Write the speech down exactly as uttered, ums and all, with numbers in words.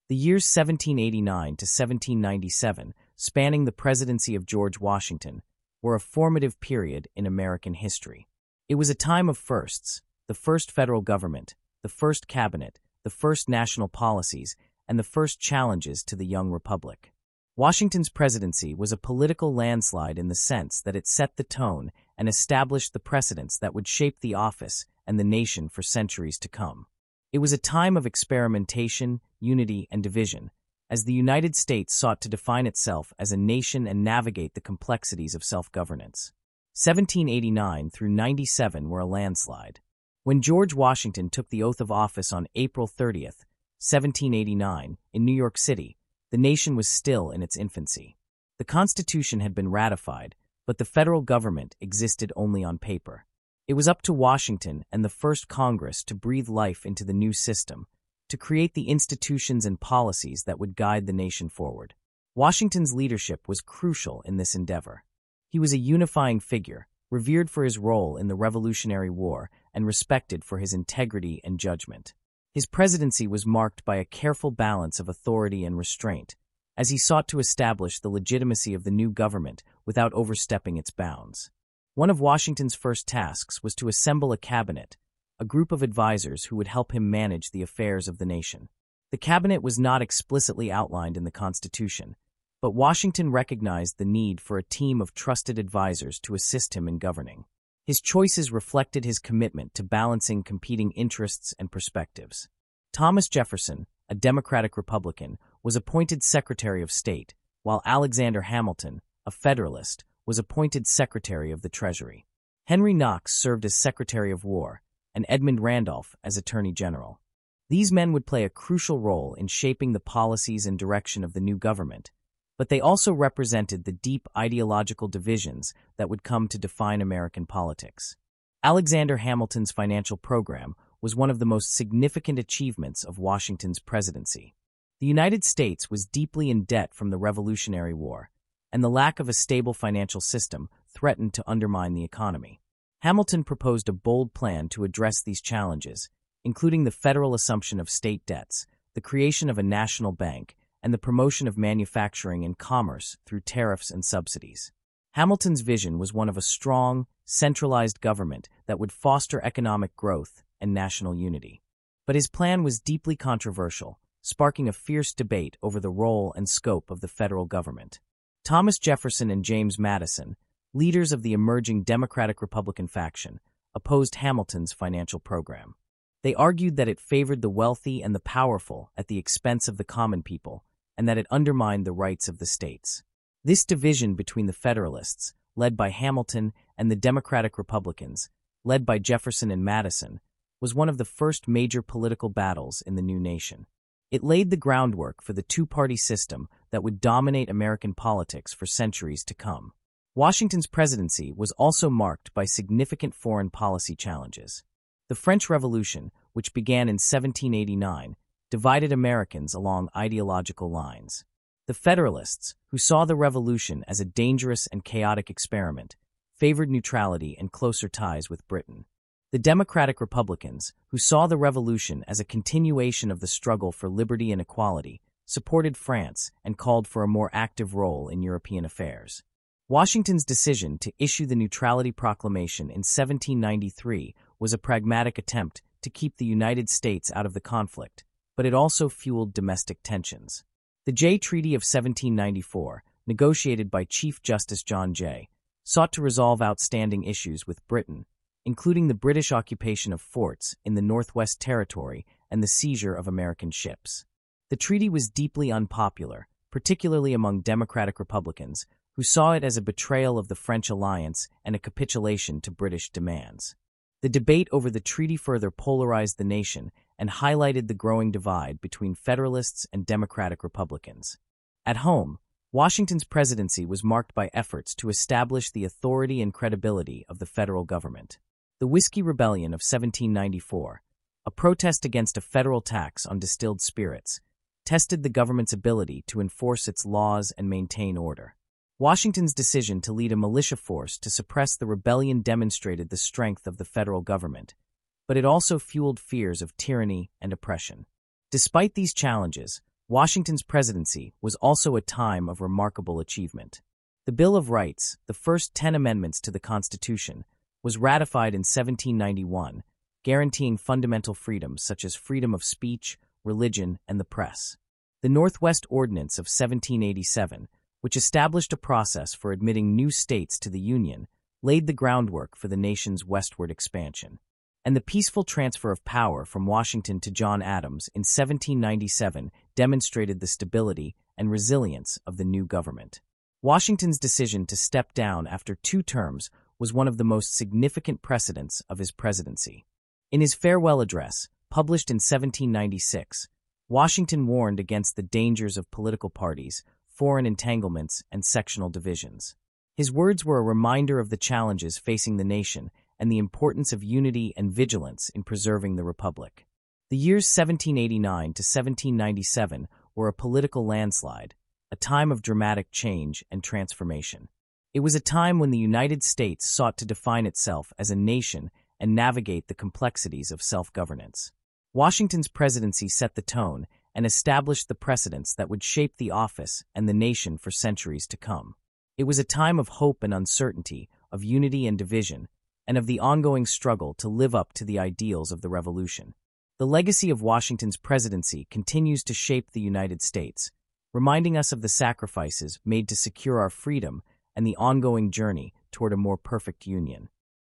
The years seventeen eighty-nine to seventeen ninety-seven, spanning the presidency of George Washington, were a formative period in American history. It was a time of firsts: the first federal government, the first cabinet, the first national policies, and the first challenges to the young republic. Washington's presidency was a political landslide in the sense that it set the tone and established the precedents that would shape the office and the nation for centuries to come. It was a time of experimentation, unity, and division, as the United States sought to define itself as a nation and navigate the complexities of self-governance. seventeen eighty-nine through ninety-seven were a landslide. When George Washington took the oath of office on April thirtieth, seventeen eighty-nine, in New York City, the nation was still in its infancy. The Constitution had been ratified, but the federal government existed only on paper. It was up to Washington and the first Congress to breathe life into the new system, to create the institutions and policies that would guide the nation forward. Washington's leadership was crucial in this endeavor. He was a unifying figure, revered for his role in the Revolutionary War and respected for his integrity and judgment. His presidency was marked by a careful balance of authority and restraint, as he sought to establish the legitimacy of the new government without overstepping its bounds. One of Washington's first tasks was to assemble a cabinet, a group of advisors who would help him manage the affairs of the nation. The cabinet was not explicitly outlined in the Constitution, but Washington recognized the need for a team of trusted advisors to assist him in governing. His choices reflected his commitment to balancing competing interests and perspectives. Thomas Jefferson, a Democratic Republican, was appointed Secretary of State, while Alexander Hamilton, a Federalist, was appointed Secretary of the Treasury. Henry Knox served as Secretary of War, and Edmund Randolph as Attorney General. These men would play a crucial role in shaping the policies and direction of the new government, but they also represented the deep ideological divisions that would come to define American politics. Alexander Hamilton's financial program was one of the most significant achievements of Washington's presidency. The United States was deeply in debt from the Revolutionary War, and the lack of a stable financial system threatened to undermine the economy. Hamilton proposed a bold plan to address these challenges, including the federal assumption of state debts, the creation of a national bank, and the promotion of manufacturing and commerce through tariffs and subsidies. Hamilton's vision was one of a strong, centralized government that would foster economic growth and national unity. But his plan was deeply controversial, sparking a fierce debate over the role and scope of the federal government. Thomas Jefferson and James Madison, leaders of the emerging Democratic-Republican faction, opposed Hamilton's financial program. They argued that it favored the wealthy and the powerful at the expense of the common people, and that it undermined the rights of the states. This division between the Federalists, led by Hamilton, and the Democratic Republicans, led by Jefferson and Madison, was one of the first major political battles in the new nation. It laid the groundwork for the two-party system that would dominate American politics for centuries to come. Washington's presidency was also marked by significant foreign policy challenges. The French Revolution, which began in seventeen eighty-nine, divided Americans along ideological lines. The Federalists, who saw the revolution as a dangerous and chaotic experiment, favored neutrality and closer ties with Britain. The Democratic Republicans, who saw the revolution as a continuation of the struggle for liberty and equality, supported France and called for a more active role in European affairs. Washington's decision to issue the Neutrality Proclamation in seventeen ninety-three was a pragmatic attempt to keep the United States out of the conflict, but it also fueled domestic tensions. The Jay Treaty of seventeen ninety-four, negotiated by Chief Justice John Jay, sought to resolve outstanding issues with Britain, including the British occupation of forts in the Northwest Territory and the seizure of American ships. The treaty was deeply unpopular, particularly among Democratic Republicans, who saw it as a betrayal of the French alliance and a capitulation to British demands. The debate over the treaty further polarized the nation and highlighted the growing divide between Federalists and Democratic Republicans. At home, Washington's presidency was marked by efforts to establish the authority and credibility of the federal government. The Whiskey Rebellion of seventeen ninety-four, a protest against a federal tax on distilled spirits, tested the government's ability to enforce its laws and maintain order. Washington's decision to lead a militia force to suppress the rebellion demonstrated the strength of the federal government, but it also fueled fears of tyranny and oppression. Despite these challenges, Washington's presidency was also a time of remarkable achievement. The Bill of Rights, the first ten amendments to the Constitution, was ratified in seventeen ninety-one, guaranteeing fundamental freedoms such as freedom of speech, religion, and the press. The Northwest Ordinance of seventeen eighty-seven, which established a process for admitting new states to the Union, laid the groundwork for the nation's westward expansion. And the peaceful transfer of power from Washington to John Adams in seventeen ninety-seven demonstrated the stability and resilience of the new government. Washington's decision to step down after two terms was one of the most significant precedents of his presidency. In his farewell address, published in seventeen ninety-six, Washington warned against the dangers of political parties, foreign entanglements, and sectional divisions. His words were a reminder of the challenges facing the nation and the importance of unity and vigilance in preserving the republic. The years seventeen eighty-nine to seventeen ninety-seven were a political landslide, a time of dramatic change and transformation. It was a time when the United States sought to define itself as a nation and navigate the complexities of self-governance. Washington's presidency set the tone and established the precedents that would shape the office and the nation for centuries to come. It was a time of hope and uncertainty, of unity and division, and of the ongoing struggle to live up to the ideals of the Revolution. The legacy of Washington's presidency continues to shape the United States, reminding us of the sacrifices made to secure our freedom and the ongoing journey toward a more perfect union.